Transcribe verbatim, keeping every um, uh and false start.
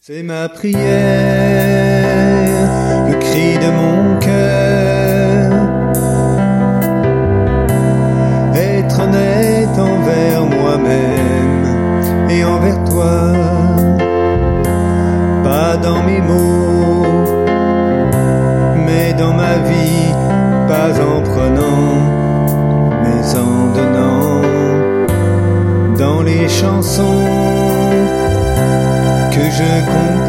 C'est ma prière, le cri de mon cœur, être honnête envers moi-même et envers toi, pas dans mes mots, mais dans ma vie, pas en prenant, mais en donnant, dans les chansons que je compose.